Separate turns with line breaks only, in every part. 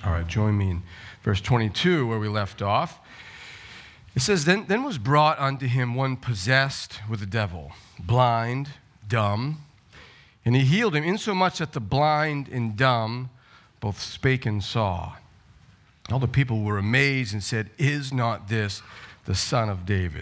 All right, join me in verse 22 where we left off. It says, Then was brought unto him one possessed with the devil, blind, dumb, and he healed him, insomuch that the blind and dumb both spake and saw. All the people were amazed and said, Is not this the Son of David?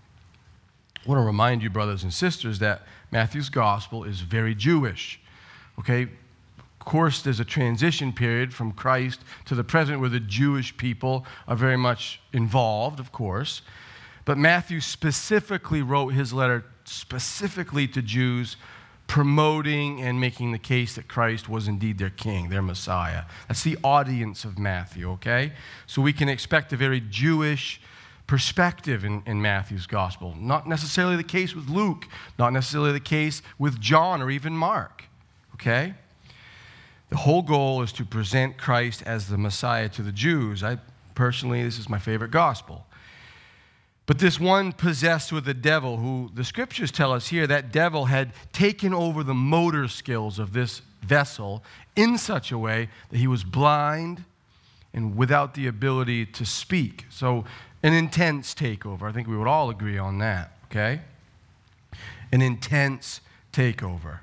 I want to remind you, brothers and sisters, that Matthew's gospel is very Jewish. Okay? Of course, there's a transition period from Christ to the present where the Jewish people are very much involved, of course. But Matthew specifically wrote his letter specifically to Jews, promoting and making the case that Christ was indeed their king, their Messiah. That's the audience of Matthew, okay? So we can expect a very Jewish perspective in Matthew's gospel. Not necessarily the case with Luke, not necessarily the case with John or even Mark, okay? The whole goal is to present Christ as the Messiah to the Jews. Personally, this is my favorite gospel. But this one possessed with the devil, who the scriptures tell us here, that devil had taken over the motor skills of this vessel in such a way that he was blind and without the ability to speak. So an intense takeover. I think we would all agree on that, okay? An intense takeover.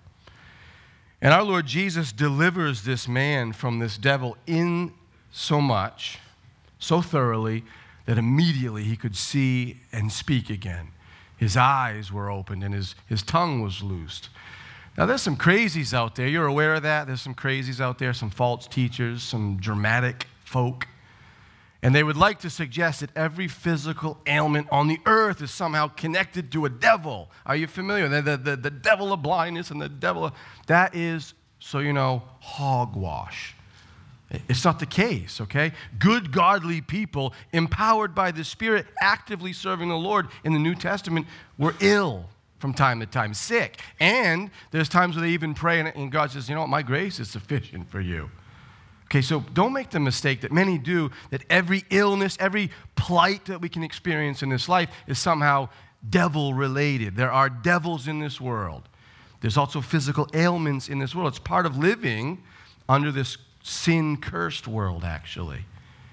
And our Lord Jesus delivers this man from this devil in so much, so thoroughly, that immediately he could see and speak again. His eyes were opened and his tongue was loosed. Now, there's some crazies out there. You're aware of that? There's some crazies out there, some false teachers, some dramatic folk. And they would like to suggest that every physical ailment on the earth is somehow connected to a devil. Are you familiar? The devil of blindness and the devil of... That is, so you know, hogwash. It's not the case, okay? Good, godly people, empowered by the Spirit, actively serving the Lord in the New Testament, were ill from time to time, sick. And there's times where they even pray and God says, you know what, my grace is sufficient for you. Okay, so don't make the mistake that many do, that every illness, every plight that we can experience in this life is somehow devil-related. There are devils in this world. There's also physical ailments in this world. It's part of living under this sin-cursed world, actually.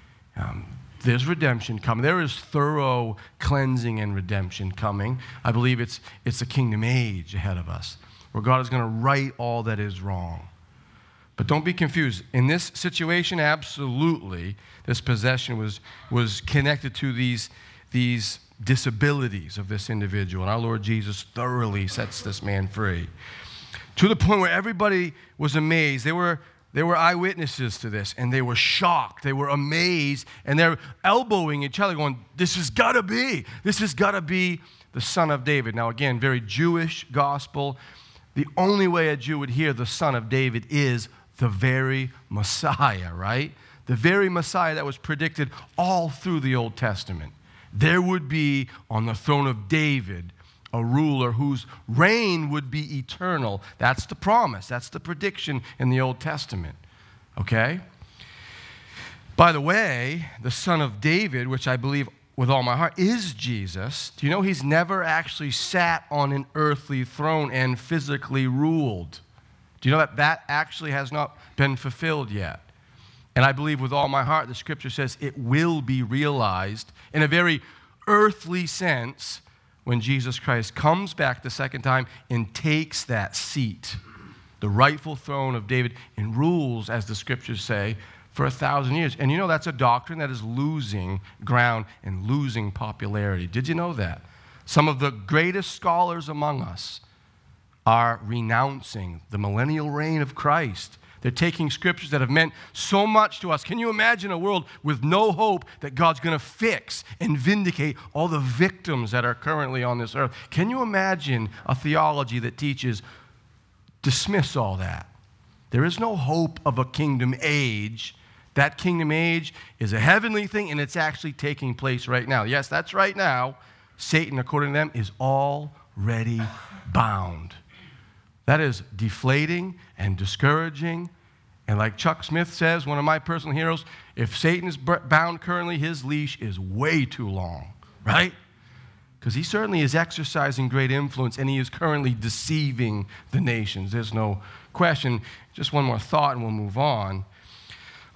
There's redemption coming. There is thorough cleansing and redemption coming. I believe it's the kingdom age ahead of us, where God is going to right all that is wrong. But don't be confused. In this situation, absolutely, this possession was connected to these disabilities of this individual. And our Lord Jesus thoroughly sets this man free, to the point where everybody was amazed. They were eyewitnesses to this, and they were shocked. They were amazed, and they're elbowing each other, going, this has got to be the Son of David. Now, again, very Jewish gospel. The only way a Jew would hear the Son of David is the very Messiah, right? The very Messiah that was predicted all through the Old Testament. There would be on the throne of David a ruler whose reign would be eternal. That's the promise. That's the prediction in the Old Testament. Okay? By the way, the Son of David, which I believe with all my heart is Jesus, do you know he's never actually sat on an earthly throne and physically ruled? Do you know that actually has not been fulfilled yet? And I believe with all my heart, the scripture says it will be realized in a very earthly sense when Jesus Christ comes back the second time and takes that seat, the rightful throne of David, and rules, as the scriptures say, for 1,000 years. And you know that's a doctrine that is losing ground and losing popularity. Did you know that? Some of the greatest scholars among us are renouncing the millennial reign of Christ. They're taking scriptures that have meant so much to us. Can you imagine a world with no hope that God's going to fix and vindicate all the victims that are currently on this earth? Can you imagine a theology that teaches, dismiss all that? There is no hope of a kingdom age. That kingdom age is a heavenly thing, and it's actually taking place right now. Yes, that's right now. Satan, according to them, is already bound. That is deflating and discouraging. And like Chuck Smith says, one of my personal heroes, if Satan is bound currently, his leash is way too long, right? Because he certainly is exercising great influence, and he is currently deceiving the nations. There's no question. Just one more thought, and we'll move on.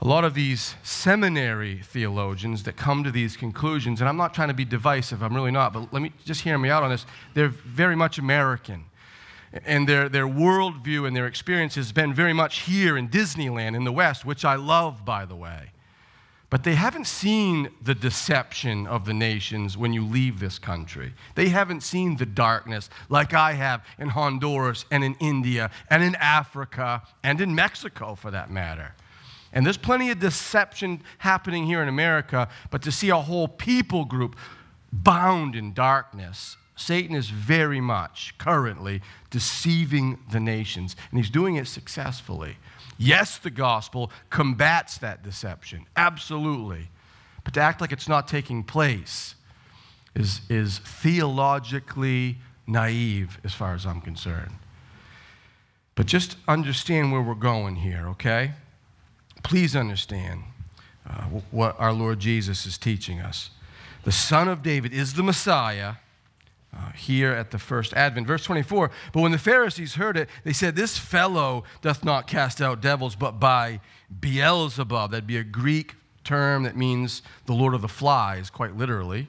A lot of these seminary theologians that come to these conclusions, and I'm not trying to be divisive, I'm really not, but let me just hear me out on this. They're very much American. And their worldview and their experience has been very much here in Disneyland in the West, which I love, by the way. But they haven't seen the deception of the nations when you leave this country. They haven't seen the darkness like I have in Honduras and in India and in Africa and in Mexico, for that matter. And there's plenty of deception happening here in America, but to see a whole people group bound in darkness, Satan is very much currently deceiving the nations, and he's doing it successfully. Yes, the gospel combats that deception, absolutely. But to act like it's not taking place is theologically naive as far as I'm concerned. But just understand where we're going here, okay? Please understand what our Lord Jesus is teaching us. The Son of David is the Messiah here at the first advent. Verse 24, but when the Pharisees heard it, they said, this fellow doth not cast out devils, but by Beelzebub. That'd be a Greek term that means the Lord of the Flies, quite literally.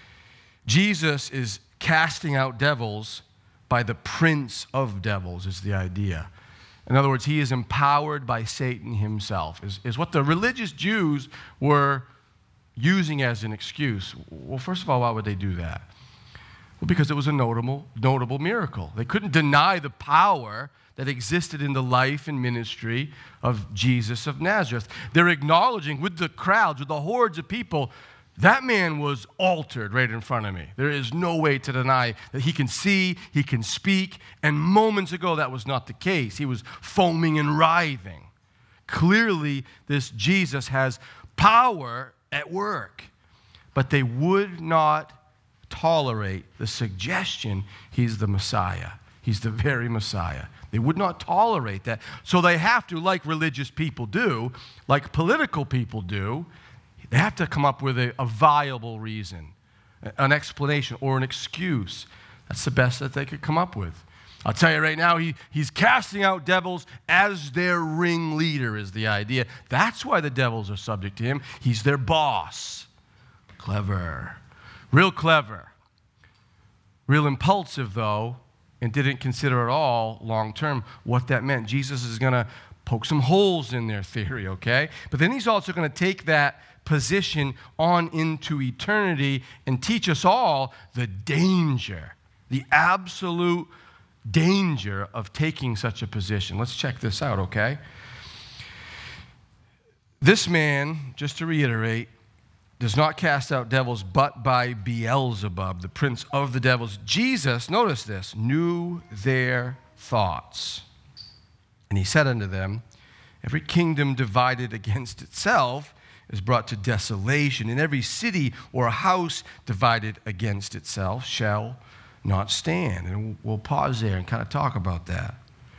Jesus is casting out devils by the prince of devils, is the idea. In other words, he is empowered by Satan himself, is what the religious Jews were using as an excuse. Well, first of all, why would they do that? Well, because it was a notable miracle. They couldn't deny the power that existed in the life and ministry of Jesus of Nazareth. They're acknowledging with the crowds, with the hordes of people, that man was altered right in front of me. There is no way to deny that he can see, he can speak, and moments ago that was not the case. He was foaming and writhing. Clearly, this Jesus has power at work, but they would not tolerate the suggestion he's the Messiah. He's the very Messiah. They would not tolerate that. So they have to, like religious people do, like political people do, they have to come up with a viable reason, an explanation or an excuse. That's the best that they could come up with. I'll tell you right now, he's casting out devils as their ringleader is the idea. That's why the devils are subject to him. He's their boss. Clever. Real clever. Real impulsive, though, and didn't consider at all long-term what that meant. Jesus is going to poke some holes in their theory, okay? But then he's also going to take that position on into eternity and teach us all the danger, the absolute danger of taking such a position. Let's check this out, okay? This man, just to reiterate, does not cast out devils but by Beelzebub, the prince of the devils. Jesus, notice this, knew their thoughts. And he said unto them, every kingdom divided against itself is brought to desolation, and every city or house divided against itself shall not stand. And we'll pause there and kind of talk about that.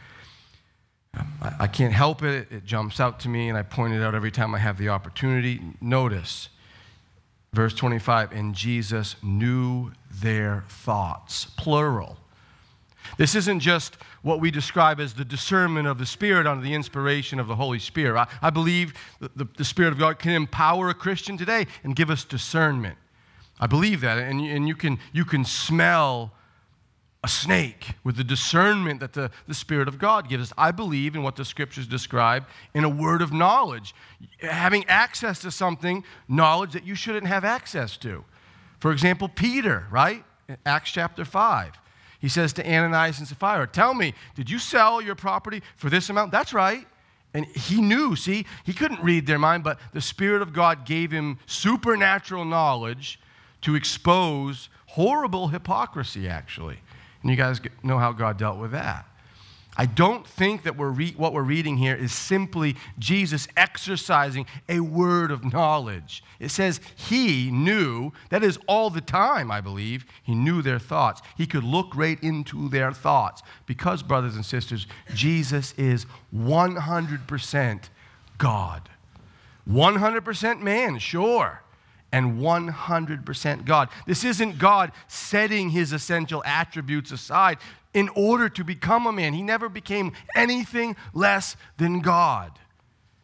I can't help it. It jumps out to me, and I point it out every time I have the opportunity. Notice, verse 25, and Jesus knew their thoughts, plural. This isn't just what we describe as the discernment of the Spirit under the inspiration of the Holy Spirit. I believe the Spirit of God can empower a Christian today and give us discernment. I believe that, and you can smell a snake with the discernment that the Spirit of God gives us. I believe in what the Scriptures describe in a word of knowledge, having access to something, knowledge that you shouldn't have access to. For example, Peter, right? In Acts chapter 5. He says to Ananias and Sapphira, tell me, did you sell your property for this amount? That's right. And he knew, see, he couldn't read their mind, but the Spirit of God gave him supernatural knowledge to expose horrible hypocrisy, actually. And you guys know how God dealt with that. I don't think that what we're reading here is simply Jesus exercising a word of knowledge. It says he knew, that is all the time, I believe, he knew their thoughts. He could look right into their thoughts because, brothers and sisters, Jesus is 100% God. 100% man, sure, and 100% God. This isn't God setting his essential attributes aside in order to become a man. He never became anything less than God.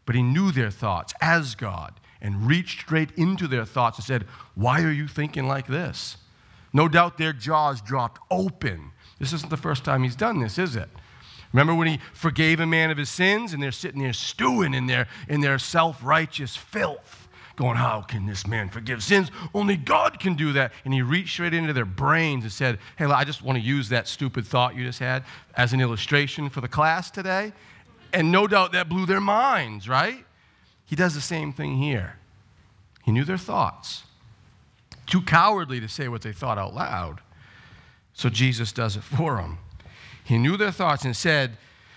but he knew their thoughts as God and reached straight into their thoughts and said, "Why are you thinking like this?" No doubt their jaws dropped open. This isn't the first time he's done this, is it? Remember when he forgave a man of his sins and they're sitting there stewing in their self-righteous filth, going, "How can this man forgive sins? Only God can do that." And he reached straight into their brains and said, "Hey, I just want to use that stupid thought you just had as an illustration for the class today." And no doubt that blew their minds, right? He does the same thing here. He knew their thoughts. Too cowardly to say what they thought out loud. So Jesus does it for them. He knew their thoughts and said,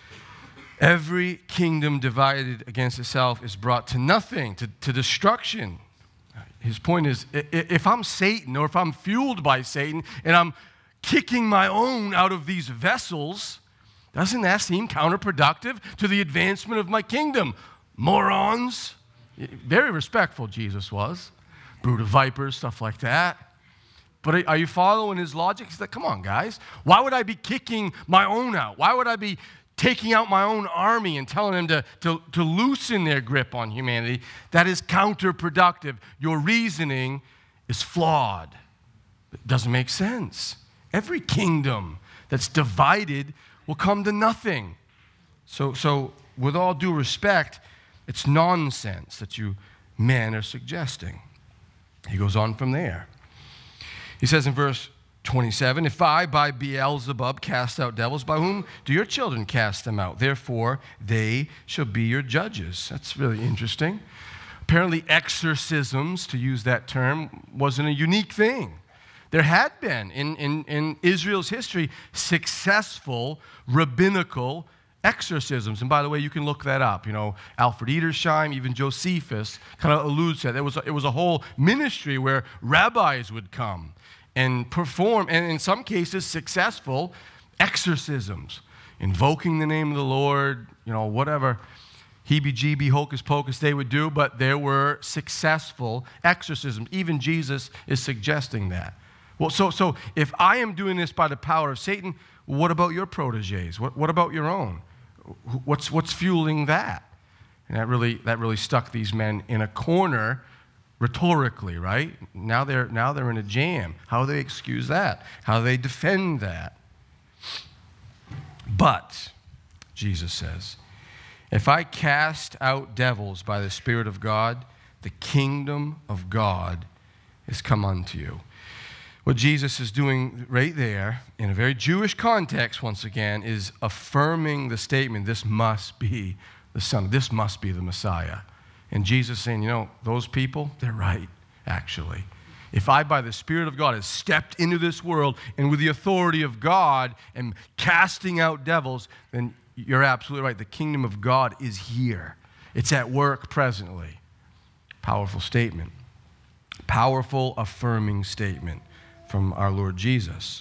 "Every kingdom divided against itself is brought to nothing, to destruction." His point is, if I'm Satan or if I'm fueled by Satan and I'm kicking my own out of these vessels, doesn't that seem counterproductive to the advancement of my kingdom? Morons. Very respectful Jesus was. Brood of vipers, stuff like that. But are you following his logic? He's like, come on, guys. Why would I be kicking my own out? Why would I be taking out my own army and telling them to loosen their grip on humanity? That is counterproductive. Your reasoning is flawed. It doesn't make sense. Every kingdom that's divided will come to nothing. So with all due respect, it's nonsense that you men are suggesting. He goes on from there. He says in verse 27, "If I by Beelzebub cast out devils, by whom do your children cast them out? Therefore, they shall be your judges." That's really interesting. Apparently, exorcisms, to use that term, wasn't a unique thing. There had been, in Israel's history, successful rabbinical exorcisms. And by the way, you can look that up. You know, Alfred Edersheim, even Josephus kind of alludes to that. It was a whole ministry where rabbis would come and perform, and in some cases, successful exorcisms, invoking the name of the Lord, you know, whatever heebie-jeebie, hocus-pocus they would do, but there were successful exorcisms. Even Jesus is suggesting that. Well, so if I am doing this by the power of Satan, what about your protégés? What about your own? What's fueling that? And that really stuck these men in a corner rhetorically, right? Now they're in a jam. How do they excuse that? How do they defend that? But, Jesus says, "If I cast out devils by the Spirit of God, the kingdom of God is come unto you." What Jesus is doing right there, in a very Jewish context, once again, is affirming the statement, this must be the Son, this must be the Messiah. And Jesus saying, you know, those people, they're right, actually. If I, by the Spirit of God, have stepped into this world and with the authority of God am casting out devils, then you're absolutely right. The kingdom of God is here. It's at work presently. Powerful statement. Powerful, affirming statement from our Lord Jesus.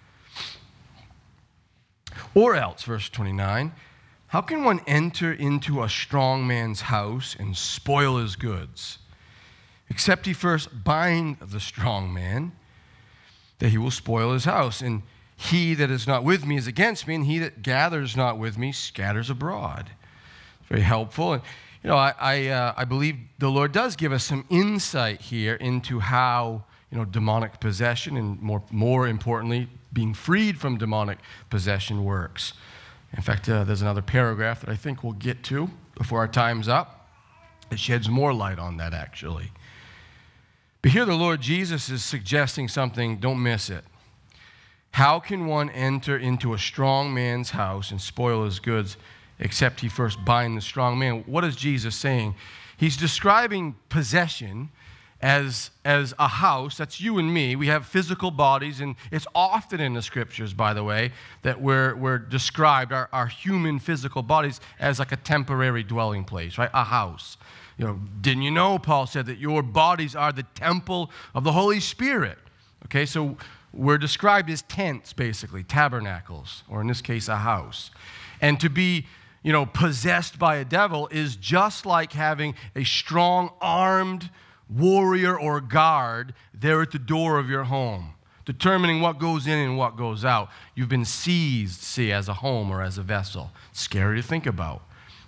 Or else, verse 29, "How can one enter into a strong man's house and spoil his goods, except he first bind the strong man, that he will spoil his house? And he that is not with me is against me, and he that gathers not with me scatters abroad." Very helpful. And you know, I believe the Lord does give us some insight here into how, you know, demonic possession and more importantly, being freed from demonic possession works. In fact, there's another paragraph that I think we'll get to before our time's up. It sheds more light on that, actually. But here the Lord Jesus is suggesting something, don't miss it. How can one enter into a strong man's house and spoil his goods except he first bind the strong man? What is Jesus saying? He's describing possession as a house. That's you and me. We have physical bodies, and it's often in the scriptures, by the way, that we're described, our human physical bodies, as like a temporary dwelling place, right? A house. You know, didn't you know, Paul said, that your bodies are the temple of the Holy Spirit? Okay, so we're described as tents, basically, tabernacles, or in this case, a house. And to be, you know, possessed by a devil is just like having a strong, armed warrior or guard there at the door of your home, determining what goes in and what goes out. You've been seized, see, as a home or as a vessel. Scary to think about.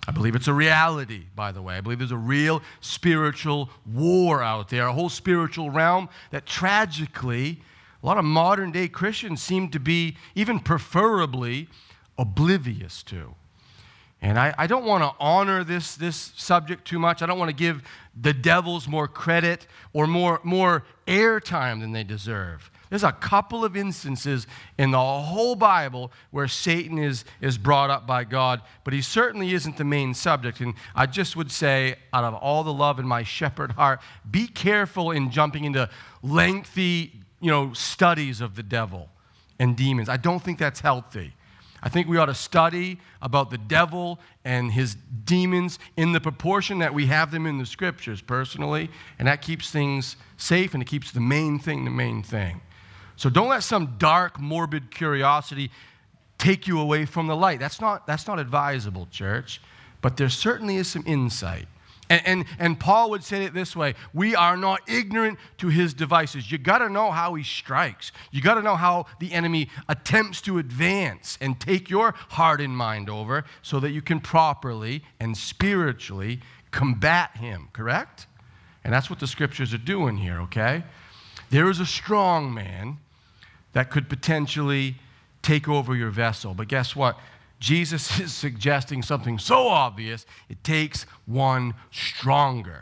I believe it's a reality, by the way. I believe there's a real spiritual war out there, a whole spiritual realm that tragically, a lot of modern day Christians seem to be even preferably oblivious to. And I don't want to honor this subject too much. I don't want to give the devils more credit or more airtime than they deserve. There's a couple of instances in the whole Bible where Satan is brought up by God, but he certainly isn't the main subject. And I just would say, out of all the love in my shepherd heart, be careful in jumping into lengthy, studies of the devil and demons. I don't think that's healthy. I think we ought to study about the devil and his demons in the proportion that we have them in the scriptures personally, and that keeps things safe and it keeps the main thing. So don't let some dark, morbid curiosity take you away from the light. That's not advisable, church, but there certainly is some insight. And Paul would say it this way: we are not ignorant to his devices. You got to know how he strikes. You got to know how the enemy attempts to advance and take your heart and mind over so that you can properly and spiritually combat him, correct? And that's what the scriptures are doing here, okay? There is a strong man that could potentially take over your vessel, but guess what? Jesus is suggesting something so obvious, it takes one stronger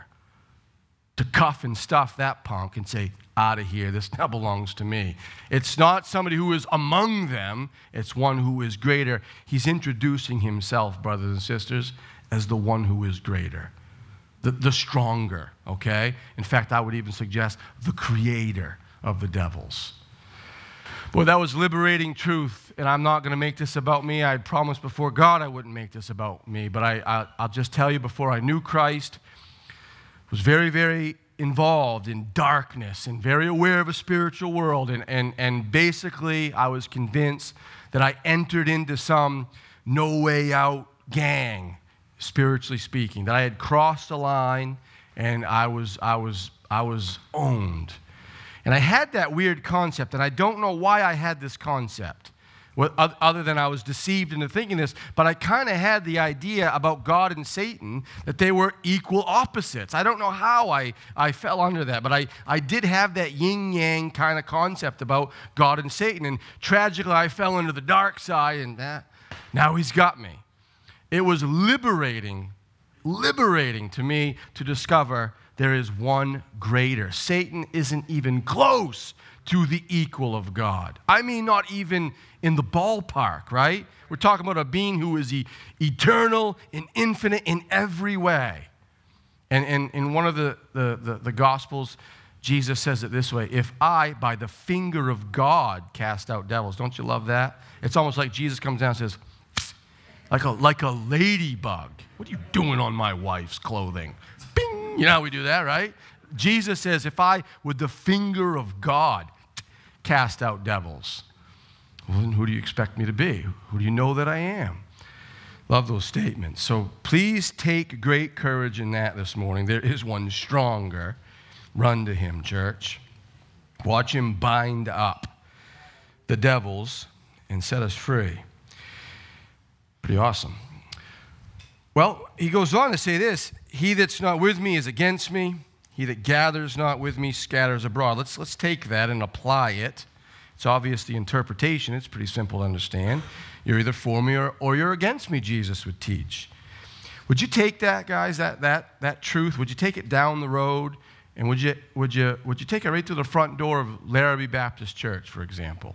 to cuff and stuff that punk and say, out of here, this now belongs to me. It's not somebody who is among them, it's one who is greater. He's introducing himself, brothers and sisters, as the one who is greater, the stronger, okay? In fact, I would even suggest the creator of the devils. Boy, that was liberating truth, and I'm not going to make this about me. I promised before God I wouldn't make this about me, but I'll just tell you, before I knew Christ, was very, very involved in darkness and very aware of a spiritual world, and basically I was convinced that I entered into some no way out gang, spiritually speaking, that I had crossed the line and I was owned. And I had that weird concept, and I don't know why I had this concept, other than I was deceived into thinking this, but I kind of had the idea about God and Satan that they were equal opposites. I don't know how I fell under that, but I did have that yin-yang kind of concept about God and Satan, and tragically I fell into the dark side, and now he's got me. It was liberating to me to discover there is one greater. Satan isn't even close to the equal of God. I mean, not even in the ballpark, right? We're talking about a being who is eternal and infinite in every way. And in one of the Gospels, Jesus says it this way: if I, by the finger of God, cast out devils. Don't you love that? It's almost like Jesus comes down and says, like a ladybug. What are you doing on my wife's clothing? Bing! You know how we do that, right? Jesus says, if I, with the finger of God, cast out devils, well, then who do you expect me to be? Who do you know that I am? Love those statements. So please take great courage in that this morning. There is one stronger. Run to him, church. Watch him bind up the devils and set us free. Pretty awesome. Well, he goes on to say this: he that's not with me is against me. He that gathers not with me scatters abroad. Let's take that and apply it. It's obvious the interpretation. It's pretty simple to understand. You're either for me or you're against me, Jesus would teach. Would you take that, guys, that truth? Would you take it down the road? And would you take it right to the front door of Larrabee Baptist Church, for example?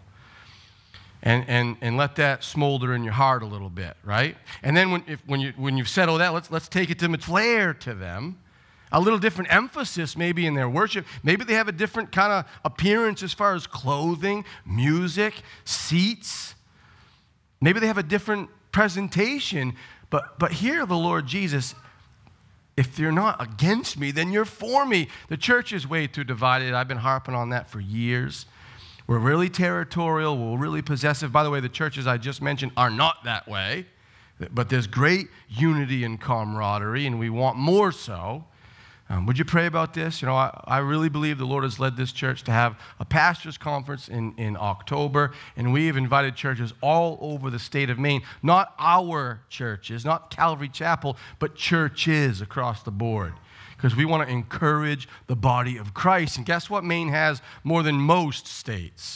And let that smolder in your heart a little bit, right? And then when you've said all that, let's take it to flair to them. A little different emphasis maybe in their worship. Maybe they have a different kind of appearance as far as clothing, music, seats. Maybe they have a different presentation. But here the Lord Jesus, if you're not against me, then you're for me. The church is way too divided. I've been harping on that for years. We're really territorial. We're really possessive. By the way, the churches I just mentioned are not that way. But there's great unity and camaraderie, and we want more so. Would you pray about this? I really believe the Lord has led this church to have a pastor's conference in October, and we have invited churches all over the state of Maine, not our churches, not Calvary Chapel, but churches across the board, because we want to encourage the body of Christ. And guess what? Maine has more than most states.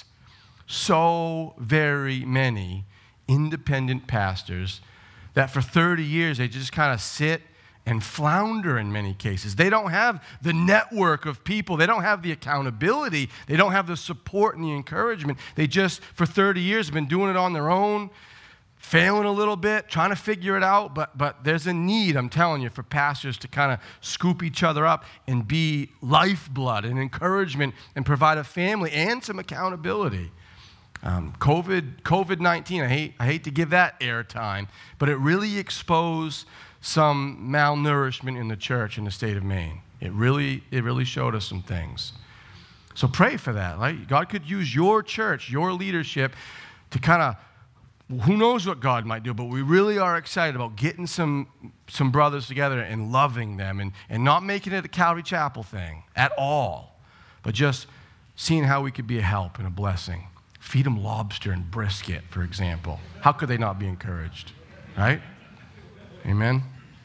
So very many independent pastors that for 30 years they just kind of sit and flounder in many cases. They don't have the network of people. They don't have the accountability. They don't have the support and the encouragement. They just, for 30 years, have been doing it on their own, failing a little bit, trying to figure it out. But there's a need, I'm telling you, for pastors to kind of scoop each other up and be lifeblood and encouragement and provide a family and some accountability. COVID-19, I hate to give that airtime, but it really exposed some malnourishment in the church in the state of Maine. It really showed us some things. So pray for that, right? God could use your church, your leadership, to kind of, who knows what God might do, but we really are excited about getting some brothers together and loving them and not making it a Calvary Chapel thing at all, but just seeing how we could be a help and a blessing. Feed them lobster and brisket, for example. How could they not be encouraged, right? Amen?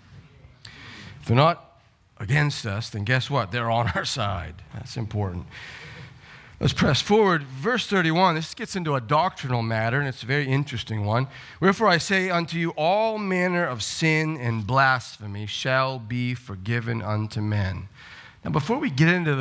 If they're not against us, then guess what? They're on our side. That's important. Let's press forward. Verse 31, this gets into a doctrinal matter, and it's a very interesting one. Wherefore I say unto you, all manner of sin and blasphemy shall be forgiven unto men. Now, before we get into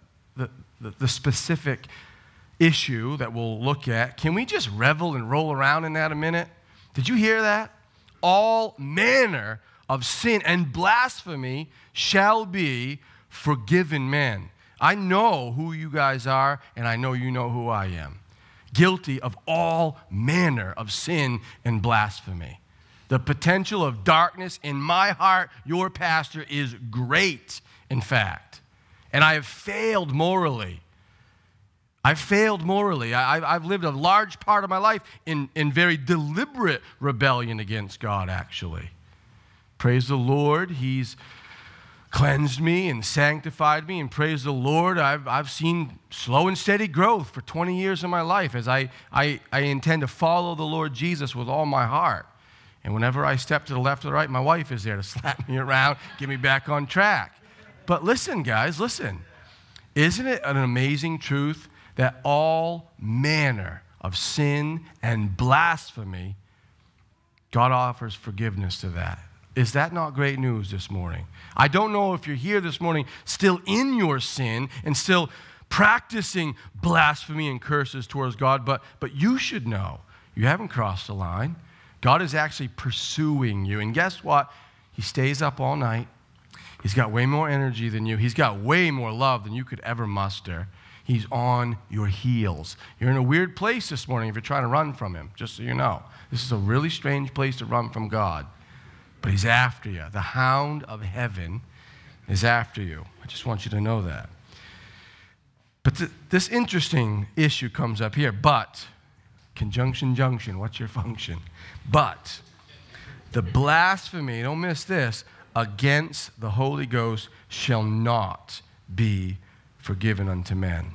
the specific issue that we'll look at, can we just revel and roll around in that a minute? Did you hear that? All manner of sin and blasphemy shall be forgiven men. I know who you guys are, and I know you know who I am. Guilty of all manner of sin and blasphemy. The potential of darkness in my heart, your pastor, is great, in fact. And I have failed morally. I've lived a large part of my life in very deliberate rebellion against God, actually. Praise the Lord, He's cleansed me and sanctified me, and praise the Lord, I've seen slow and steady growth for 20 years of my life as I intend to follow the Lord Jesus with all my heart. And whenever I step to the left or the right, my wife is there to slap me around, get me back on track. But listen, guys, listen. Isn't it an amazing truth that all manner of sin and blasphemy, God offers forgiveness to that? Is that not great news this morning? I don't know if you're here this morning still in your sin and still practicing blasphemy and curses towards God, but you should know you haven't crossed the line. God is actually pursuing you. And guess what? He stays up all night. He's got way more energy than you. He's got way more love than you could ever muster. He's on your heels. You're in a weird place this morning if you're trying to run from Him, just so you know. This is a really strange place to run from God. But He's after you. The hound of heaven is after you. I just want you to know that. But this interesting issue comes up here. But, conjunction junction, what's your function? But, the blasphemy, don't miss this, against the Holy Ghost shall not be forgiven unto men.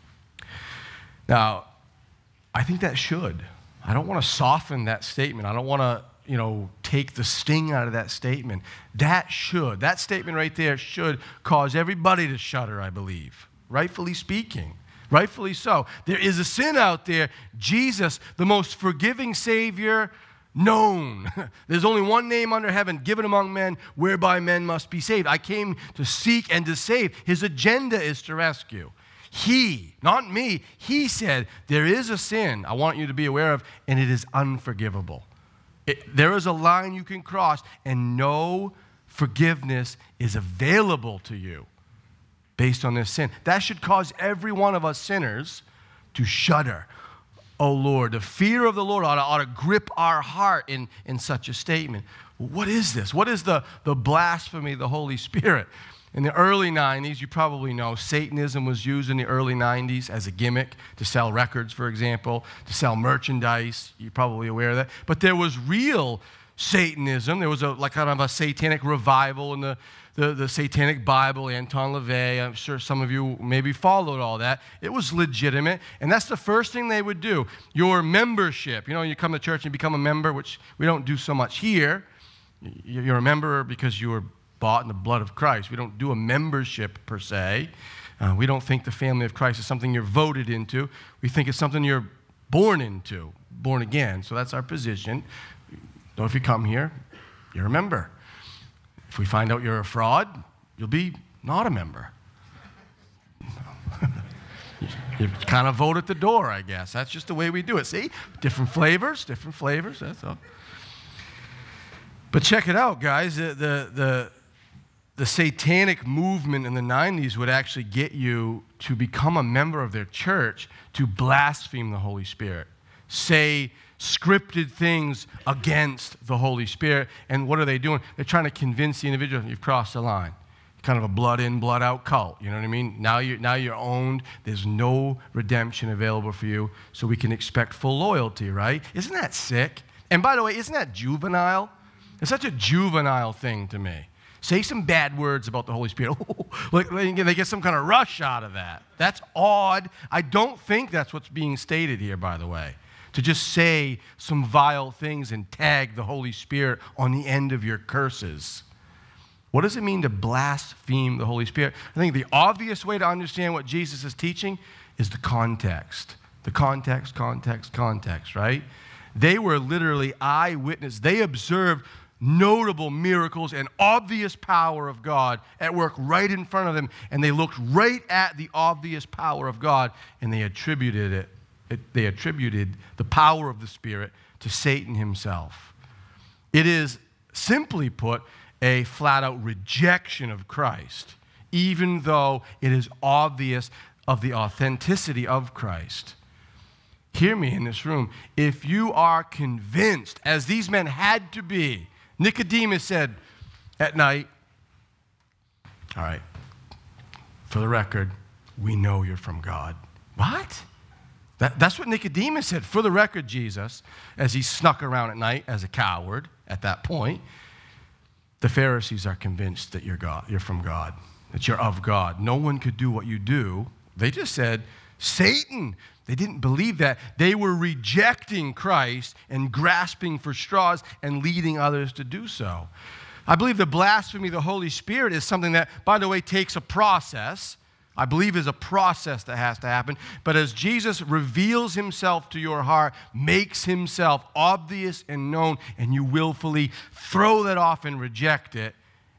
Now, I think that should. I don't want to soften that statement. I don't want to take the sting out of that statement. That statement right there should cause everybody to shudder, I believe. Rightfully speaking. Rightfully so. There is a sin out there. Jesus, the most forgiving Savior known. There's only one name under heaven given among men whereby men must be saved. I came to seek and to save. His agenda is to rescue. He, not me, He said, there is a sin I want you to be aware of, and it is unforgivable. There is a line you can cross, and no forgiveness is available to you based on this sin. That should cause every one of us sinners to shudder. Oh, Lord, the fear of the Lord ought to grip our heart in such a statement. What is this? What is the blasphemy of the Holy Spirit? In the early 90s, you probably know, Satanism was used in the early 90s as a gimmick to sell records, for example, to sell merchandise. You're probably aware of that. But there was real Satanism. There was kind of a satanic revival in the Satanic Bible, Anton LaVey. I'm sure some of you maybe followed all that. It was legitimate, and that's the first thing they would do. Your membership. You come to church and become a member, which we don't do so much here. You're a member because you were bought in the blood of Christ. We don't do a membership per se. We don't think the family of Christ is something you're voted into. We think it's something you're born into, born again. So that's our position. So if you come here, you're a member. If we find out you're a fraud, you'll be not a member. You kind of vote at the door, I guess. That's just the way we do it. See? Different flavors, that's all. But check it out, guys. The satanic movement in the 90s would actually get you to become a member of their church to blaspheme the Holy Spirit. Say scripted things against the Holy Spirit. And what are they doing? They're trying to convince the individual you've crossed the line. Kind of a blood in, blood out cult. You know what I mean? Now you're owned. There's no redemption available for you, so we can expect full loyalty, right? Isn't that sick? And by the way, isn't that juvenile? It's such a juvenile thing to me. Say some bad words about the Holy Spirit. Like they get some kind of rush out of that. That's odd. I don't think that's what's being stated here, by the way. To just say some vile things and tag the Holy Spirit on the end of your curses. What does it mean to blaspheme the Holy Spirit? I think the obvious way to understand what Jesus is teaching is the context. The context, right? They were literally eyewitnesses. They observed notable miracles and obvious power of God at work right in front of them, and they looked right at the obvious power of God, and they attributed the power of the Spirit to Satan himself. It is, simply put, a flat-out rejection of Christ, even though it is obvious of the authenticity of Christ. Hear me in this room. If you are convinced, as these men had to be, Nicodemus said at night, all right, for the record, we know you're from God. What? That's what Nicodemus said. For the record, Jesus, as he snuck around at night as a coward at that point, the Pharisees are convinced that you're from God, that you're of God. No one could do what you do. They just said, Satan. They didn't believe that. They were rejecting Christ and grasping for straws and leading others to do so. I believe the blasphemy of the Holy Spirit is something that, by the way, takes a process. I believe is a process that has to happen. But as Jesus reveals himself to your heart, makes himself obvious and known, and you willfully throw that off and reject it,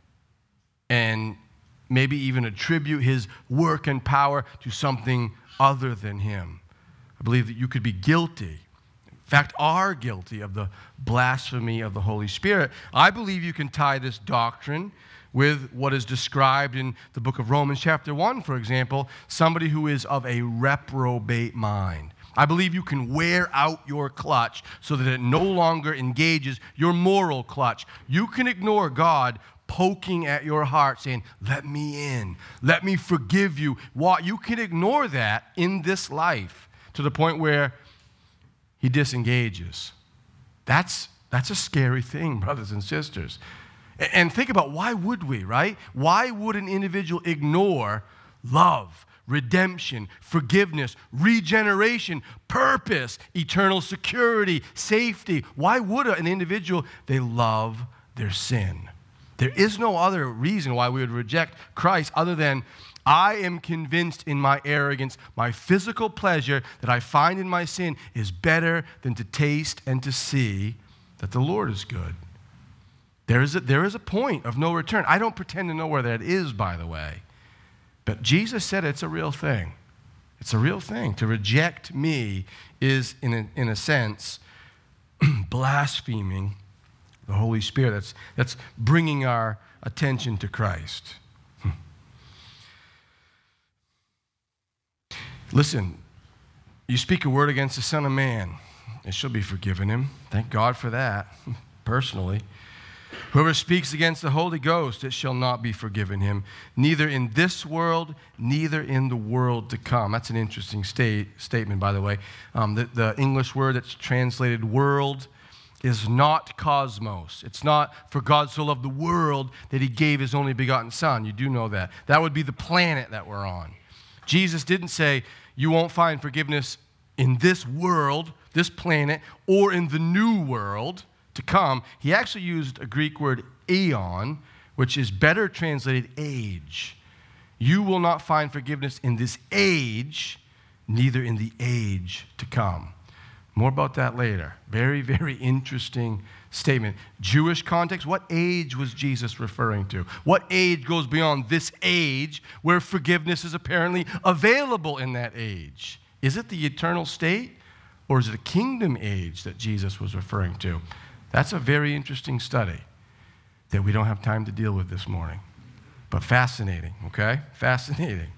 and maybe even attribute his work and power to something other than him. I believe that you could be guilty, in fact, are guilty of the blasphemy of the Holy Spirit. I believe you can tie this doctrine with what is described in the book of Romans chapter 1, for example, somebody who is of a reprobate mind. I believe you can wear out your clutch so that it no longer engages your moral clutch. You can ignore God poking at your heart saying, let me in, let me forgive you. You can ignore that in this life to the point where he disengages. That's a scary thing, brothers and sisters. And think about, why would we, right? Why would an individual ignore love, redemption, forgiveness, regeneration, purpose, eternal security, safety? Why would an individual? They love their sin. There is no other reason why we would reject Christ other than I am convinced in my arrogance, my physical pleasure that I find in my sin is better than to taste and to see that the Lord is good. There is a point of no return. I don't pretend to know where that is, by the way. But Jesus said it's a real thing. It's a real thing. To reject me is, in a sense, blaspheming the Holy Spirit. That's bringing our attention to Christ. Listen, you speak a word against the Son of Man, it shall be forgiven him. Thank God for that, personally. Whoever speaks against the Holy Ghost, it shall not be forgiven him, neither in this world, neither in the world to come. That's an interesting statement, by the way. The English word that's translated world is not cosmos. It's not for God so loved the world that he gave his only begotten son. You do know that. That would be the planet that we're on. Jesus didn't say you won't find forgiveness in this world, this planet, or in the new world to come. He actually used a Greek word aeon, which is better translated age. You will not find forgiveness in this age, neither in the age to come. More about that later. Very, very interesting statement. Jewish context, what age was Jesus referring to? What age goes beyond this age where forgiveness is apparently available in that age? Is it the eternal state, or is it a kingdom age that Jesus was referring to? That's a very interesting study that we don't have time to deal with this morning. But fascinating, okay? Fascinating.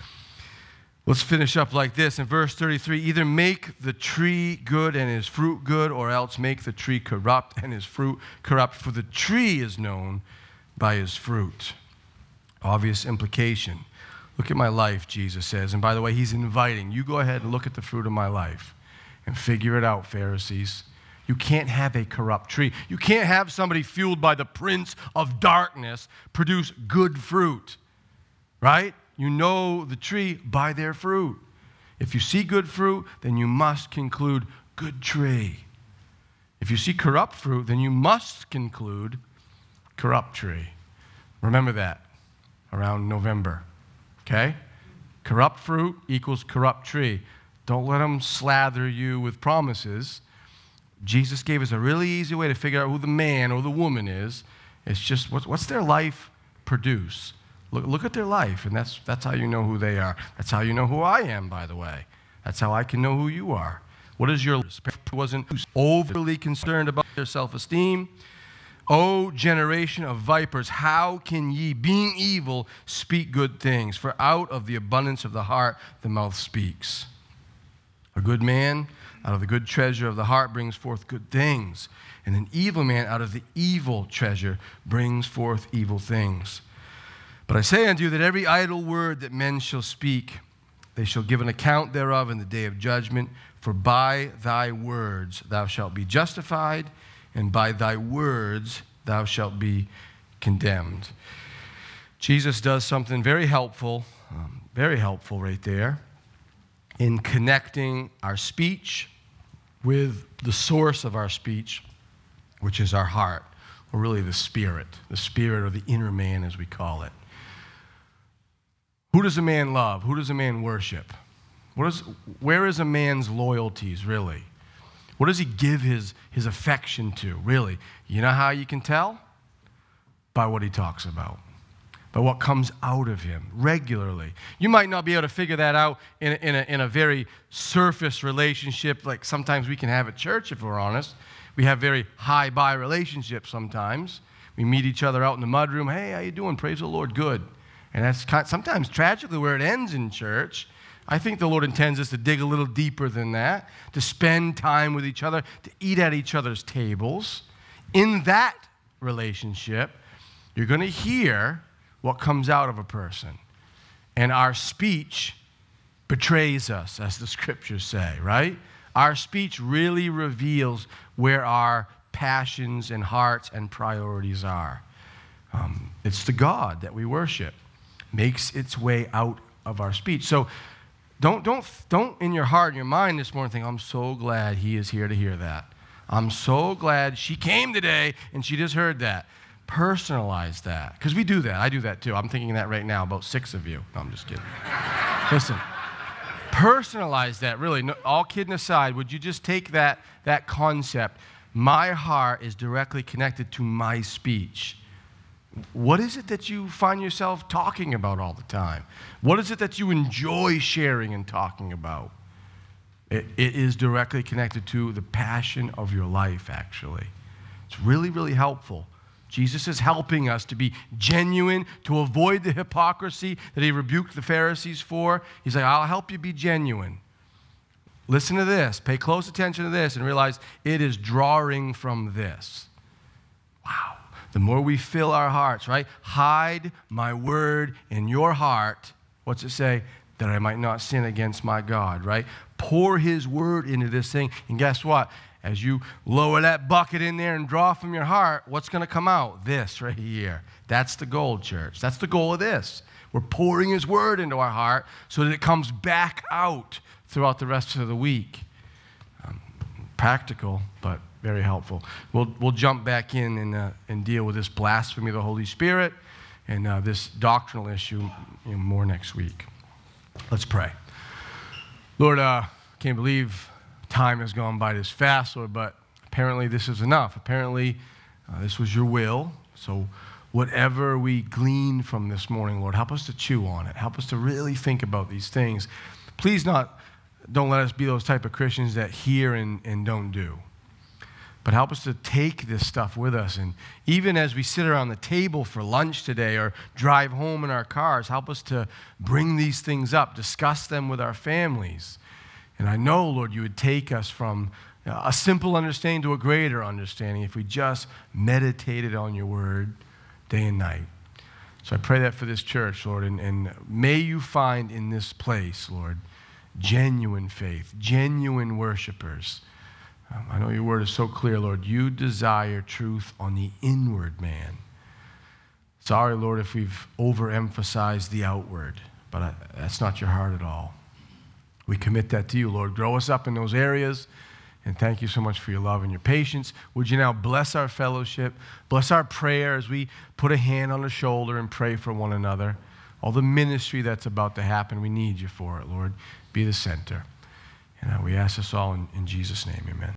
Let's finish up like this. In verse 33, either make the tree good and his fruit good, or else make the tree corrupt and his fruit corrupt, for the tree is known by his fruit. Obvious implication. Look at my life, Jesus says. And by the way, he's inviting. You go ahead and look at the fruit of my life and figure it out, Pharisees. You can't have a corrupt tree. You can't have somebody fueled by the prince of darkness produce good fruit, right? You know the tree by their fruit. If you see good fruit, then you must conclude good tree. If you see corrupt fruit, then you must conclude corrupt tree. Remember that around November, okay? Corrupt fruit equals corrupt tree. Don't let them slather you with promises. Jesus gave us a really easy way to figure out who the man or the woman is. It's just what's their life produce. Look at their life, and that's how you know who they are. That's how you know who I am, by the way. That's how I can know who you are. What is your wasn't overly concerned about their self-esteem? O generation of vipers, how can ye, being evil, speak good things? For out of the abundance of the heart the mouth speaks. A good man out of the good treasure of the heart brings forth good things, and an evil man out of the evil treasure brings forth evil things. But I say unto you that every idle word that men shall speak, they shall give an account thereof in the day of judgment. For by thy words thou shalt be justified, and by thy words thou shalt be condemned. Jesus does something very helpful right there, in connecting our speech with the source of our speech, which is our heart, or really the spirit or the inner man as we call it. Who does a man love? Who does a man worship? Where is a man's loyalties, really? What does he give his affection to, really? You know how you can tell? By what he talks about, by what comes out of him regularly. You might not be able to figure that out in a very surface relationship like sometimes we can have at church, if we're honest. We have very high-by relationships sometimes. We meet each other out in the mudroom. Hey, how you doing? Praise the Lord. Good. And that's sometimes tragically where it ends in church. I think the Lord intends us to dig a little deeper than that, to spend time with each other, to eat at each other's tables. In that relationship, you're going to hear what comes out of a person. And our speech betrays us, as the scriptures say, right? Our speech really reveals where our passions and hearts and priorities are. It's the God that we worship. Makes its way out of our speech. So don't in your heart and your mind this morning think, I'm so glad he is here to hear that. I'm so glad she came today and she just heard that. Personalize that. Because we do that. I do that too. I'm thinking that right now, about 6 of you. No, I'm just kidding. Listen, personalize that, really. No, all kidding aside, would you just take that concept? My heart is directly connected to my speech. What is it that you find yourself talking about all the time? What is it that you enjoy sharing and talking about? It is directly connected to the passion of your life, actually. It's really, really helpful. Jesus is helping us to be genuine, to avoid the hypocrisy that he rebuked the Pharisees for. He's like, I'll help you be genuine. Listen to this. Pay close attention to this and realize it is drawing from this. Wow. The more we fill our hearts, right? Hide my word in your heart. What's it say? That I might not sin against my God, right? Pour his word into this thing. And guess what? As you lower that bucket in there and draw from your heart, what's going to come out? This right here. That's the goal, church. That's the goal of this. We're pouring his word into our heart so that it comes back out throughout the rest of the week. Practical, but very helpful. We'll jump back in and deal with this blasphemy of the Holy Spirit and this doctrinal issue more next week. Let's pray. Lord, can't believe time has gone by this fast, Lord, but apparently this is enough. Apparently this was your will. So whatever we glean from this morning, Lord, help us to chew on it. Help us to really think about these things. Please don't let us be those type of Christians that hear and don't do. But help us to take this stuff with us. And even as we sit around the table for lunch today or drive home in our cars, help us to bring these things up, discuss them with our families. And I know, Lord, you would take us from a simple understanding to a greater understanding if we just meditated on your word day and night. So I pray that for this church, Lord, and may you find in this place, Lord, genuine faith, genuine worshipers. I know your word is so clear, Lord. You desire truth on the inward man. Sorry, Lord, if we've overemphasized the outward, but that's not your heart at all. We commit that to you, Lord. Grow us up in those areas, and thank you so much for your love and your patience. Would you now bless our fellowship, bless our prayer as we put a hand on the shoulder and pray for one another. All the ministry that's about to happen, we need you for it, Lord. Be the center. And we ask this all in Jesus' name, amen.